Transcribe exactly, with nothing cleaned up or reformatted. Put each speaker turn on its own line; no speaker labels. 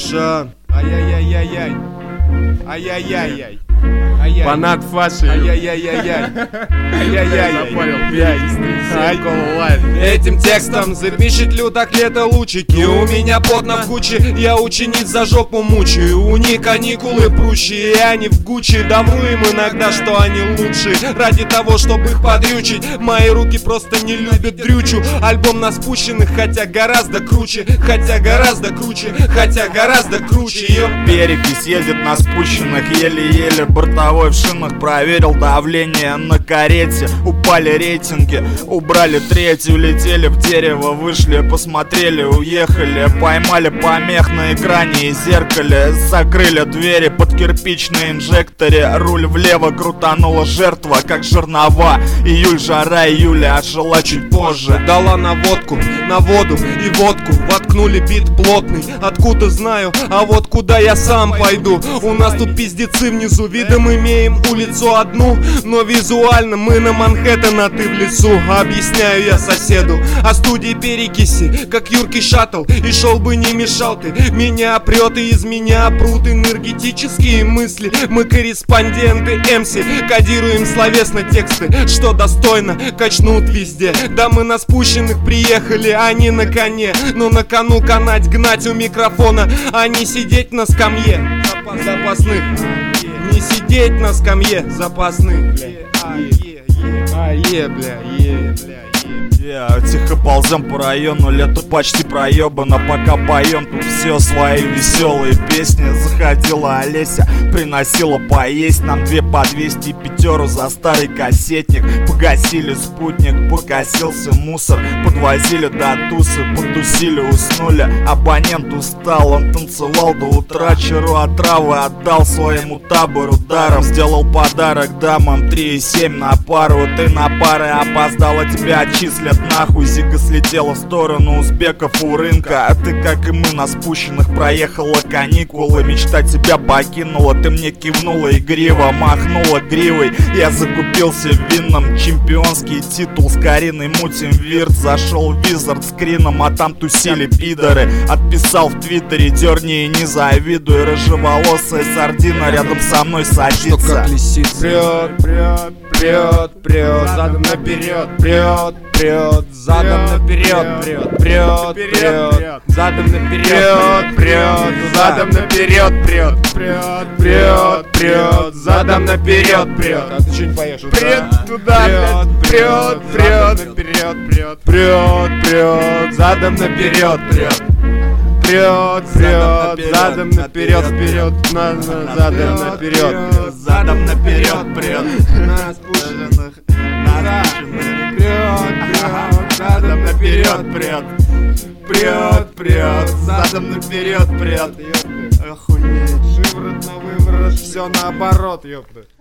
Фаша. Ай-яй-яй-яй-яй. Ай-яй-яй-яй.
Фанат Фаши.
Ай-яй-яй-яй-яй. Ай-яй-яй-яй. Этим текстом запечатлю так лето лучики. У меня пот на куче, я учениц за жопу мучаю. У них каникулы прущие, и они в Гуччи. Давлю им иногда, что они лучшие. Ради того, чтобы их подрючить. Мои руки просто не любят дрючу. Альбом на спущенных, хотя гораздо круче. Хотя гораздо круче, хотя гораздо круче.
Перекись едет на спущенных, еле-еле бортовой в шинах. Проверил давление на карете. Упали рейтинги, убрали третью. Летели в дерево, вышли, посмотрели, уехали. Поймали помех на экране и зеркале. Закрыли двери под кирпичные инжекторе. Руль влево крутанула жертва, как жернова. Июль, жара, июля отжила чуть позже.
Дала наводку, на воду и водку. Воткнули бит плотный, откуда знаю. А вот куда я сам пойду. У нас тут пиздецы внизу. Видом имеем улицу одну, но визуально мы на Манхэттен, а ты в лесу. Объясняю я соседу о студии перекиси, как юркий шаттл. И шел бы, не мешал ты. Меня прет, и из меня прут энергетические мысли. Мы корреспонденты эм си, кодируем словесно тексты, что достойно качнут везде. Да мы на спущенных приехали, а не на коне. Но на кону канать, гнать у микрофона, а не сидеть на скамье запасных. Не сидеть на скамье запасных, бля. А-е, бля, е, бля.
Yeah, тихо ползем по району, лето почти проебано. Пока поем тут все свои веселые песни. Заходила Олеся, приносила поесть нам две по двести, пятеру за старый кассетник. Погасили спутник, покосился мусор. Подвозили до тусы, потусили, уснули. Абонент устал, он танцевал до утра. Чару отравы отдал своему табору даром. Сделал подарок дамам три и семь на пару. Ты на пары опоздала, тебя отчислят нахуй. Зига слетела в сторону узбеков у рынка. А ты, как и мы, на спущенных проехала каникулы. Мечта тебя покинула, ты мне кивнула игриво, махнула гривой. Я закупился в винном, чемпионский титул с Кариной мутим вирт. Зашел в Визард скрином, а там тусили пидоры. Отписал в твиттере, дерни и не завидуй. Рыжеволосая сардина рядом со мной садится.
Что как лисица. Прет, прет, прет, прет, задом наперед, прет, прет, задом наперед, прет, прет, прет, задом наперед, прет, задом наперед, прет, прет, прет, прет, задом наперед, прет. А ты что не поешь?
Прет туда,
прет, прет, наперед, прет, прет, прет, задом наперед, прет. Прет, прет, задом наперед, вперед, на, на, задом наперед,
задом наперед, прет.
на спущенных, на спущенных, прет, прет, задом наперед, прет, прет, прет, задом наперед, прет. Охуеть, шиворот на выворот, все наоборот, ёпта.